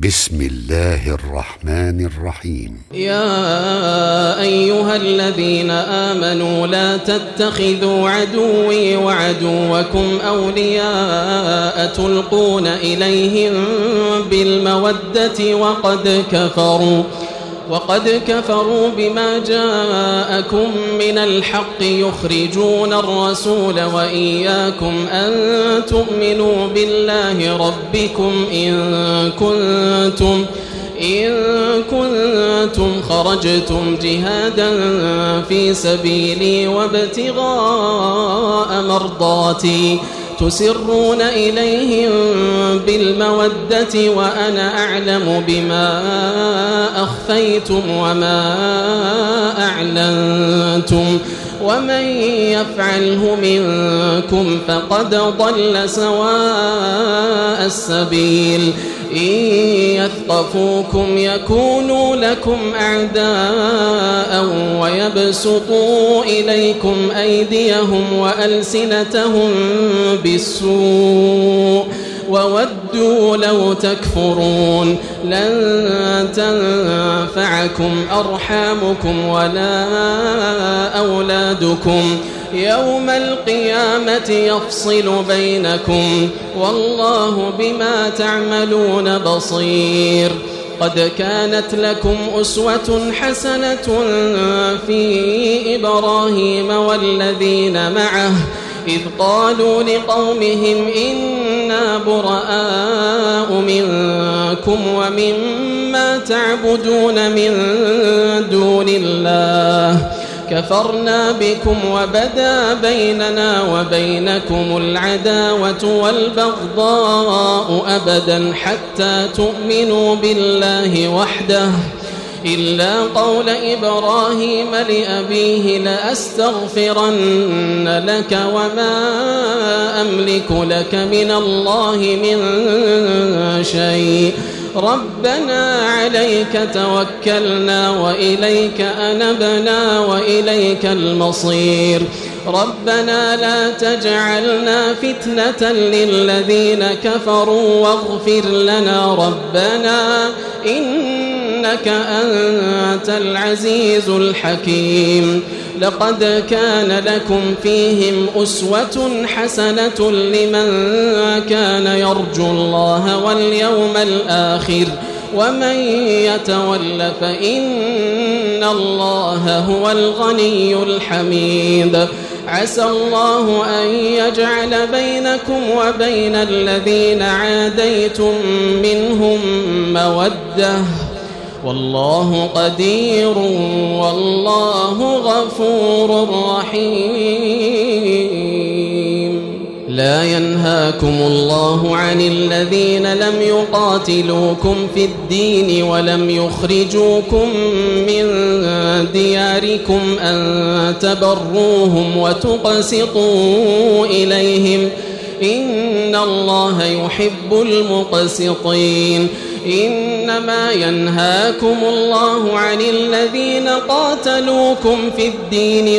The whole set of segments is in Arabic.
بسم الله الرحمن الرحيم. يا أيها الذين آمنوا لا تتخذوا عدوي وعدوكم أولياء تلقون إليهم بالمودة وقد كفروا بما جاءكم من الحق يخرجون الرسول وإياكم أن تؤمنوا بالله ربكم إن كنتم خرجتم جهادا في سبيلي وابتغاء مرضاتي تسرون إليهم بالمودة وأنا أعلم بما أخفيتم وما أعلنتم ومن يفعله منكم فقد ضل سواء السبيل إن يثقفوكم يكونوا لكم أعداء ويبسطوا إليكم أيديهم وألسنتهم بالسوء وودوا لو تكفرون لن تنفعكم أرحامكم ولا أولادكم يوم القيامة يفصل بينكم والله بما تعملون بصير. قد كانت لكم أسوة حسنة في إبراهيم والذين معه إذ قالوا لقومهم إنا براء منكم ومما تعبدون من دون الله كفرنا بكم وبدا بيننا وبينكم العداوة والبغضاء أبدا حتى تؤمنوا بالله وحده إلا قول إبراهيم لأبيه لأستغفرن لك وما أملك لك من الله من شيء ربنا عليك توكلنا وإليك أنبنا وإليك المصير ربنا لا تجعلنا فتنة للذين كفروا واغفر لنا ربنا إنك أنت العزيز الحكيم. لقد كان لكم فيهم أسوة حسنة لمن كان يرجو الله واليوم الآخر ومن يتول فإن الله هو الغني الحميد. عسى الله أن يجعل بينكم وبين الذين عاديتم منهم مودة والله قدير والله غفور رحيم. لا ينهاكم الله عن الذين لم يقاتلوكم في الدين ولم يخرجوكم من دياركم أن تبروهم وتقسطوا إليهم إن الله يحب المقسطين. إنما ينهاكم الله عن الذين قاتلوكم في الدين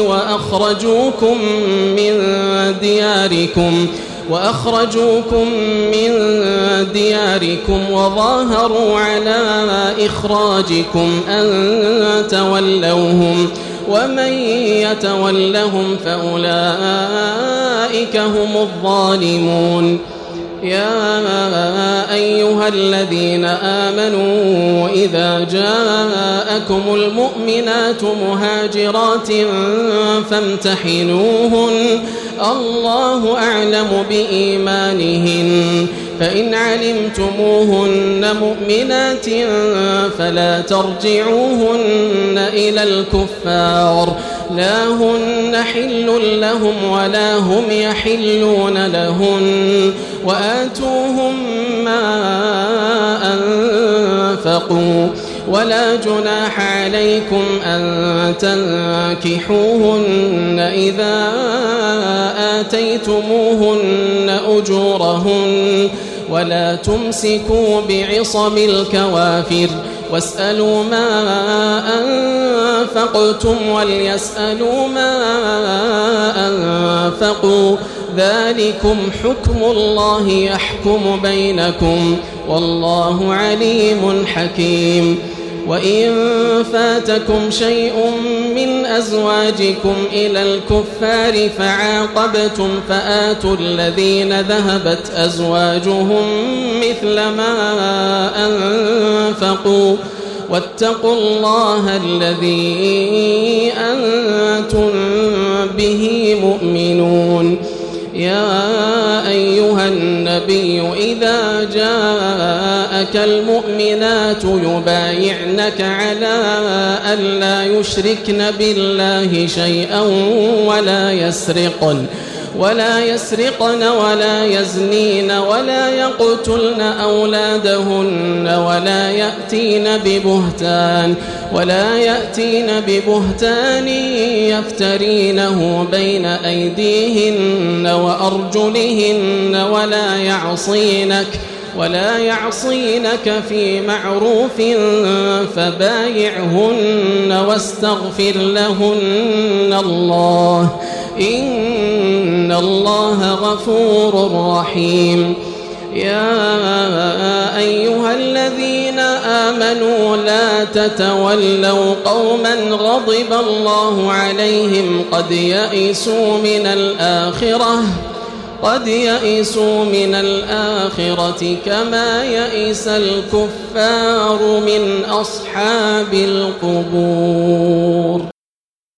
وأخرجوكم من دياركم وظاهروا على إخراجكم أن تولوهم ومن يتولهم فأولئك هم الظالمون. يا أيها الذين آمنوا إذا جاءكم المؤمنات مهاجرات فامتحنوهن الله أعلم بإيمانهن فإن علمتموهن مؤمنات فلا ترجعوهن إلى الكفار لا هن حل لهم ولا هم يحلون لهن وآتوهم ما أنفقوا ولا جناح عليكم أن تنكحوهن إذا آتيتموهن أجورهن ولا تمسكوا بعصم الكوافر واسألوا ما أنفقتم وليسألوا ما أنفقوا ذلكم حكم الله يحكم بينكم والله عليم حكيم. وإن فاتكم شيء من أزواجكم إلى الكفار فعاقبتم فآتوا الذين ذهبت أزواجهم مثل ما أنفقوا واتقوا الله الذي أنتم به مؤمنون. يا أيها النبي إذا جاءك المؤمنات يبايعنك على ألا يشركن بالله شيئا ولا يسرقن ولا يزنين ولا يقتلن أولادهن ولا يأتين ببهتان يفترينه بين أيديهن وأرجلهن ولا يعصينك في معروف فبايعهن واستغفر لهن الله إن الله غفور رحيم. يا أيها الذين آمنوا لا تتولوا قوما غضب الله عليهم قد يئسوا من الآخرة كما يئس الكفار من أصحاب القبور.